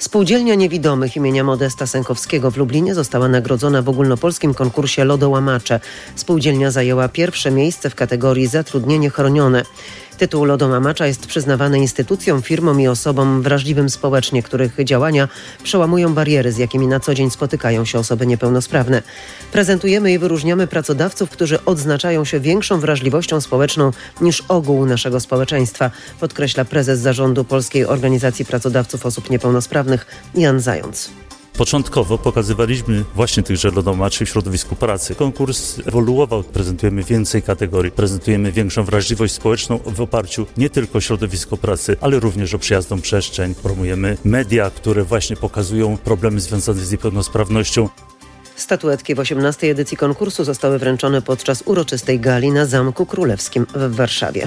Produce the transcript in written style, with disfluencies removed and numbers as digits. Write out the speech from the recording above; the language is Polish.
Spółdzielnia Niewidomych imienia Modesta Sękowskiego w Lublinie została nagrodzona w ogólnopolskim konkursie Lodołamacze. Spółdzielnia zajęła pierwsze miejsce w kategorii Zatrudnienie chronione. Tytuł Lodołamacza jest przyznawany instytucjom, firmom i osobom wrażliwym społecznie, których działania przełamują bariery, z jakimi na co dzień spotykają się osoby niepełnosprawne. Prezentujemy i wyróżniamy pracodawców, którzy odznaczają się większą wrażliwością społeczną niż ogół naszego społeczeństwa, podkreśla prezes zarządu Polskiej Organizacji Pracodawców Osób Niepełnosprawnych Jan Zając. Początkowo pokazywaliśmy właśnie tychże lodołamaczy w środowisku pracy. Konkurs ewoluował, prezentujemy więcej kategorii, prezentujemy większą wrażliwość społeczną w oparciu nie tylko o środowisko pracy, ale również o przyjazną przestrzeń. Promujemy media, które właśnie pokazują problemy związane z niepełnosprawnością. Statuetki w 18. edycji konkursu zostały wręczone podczas uroczystej gali na Zamku Królewskim w Warszawie.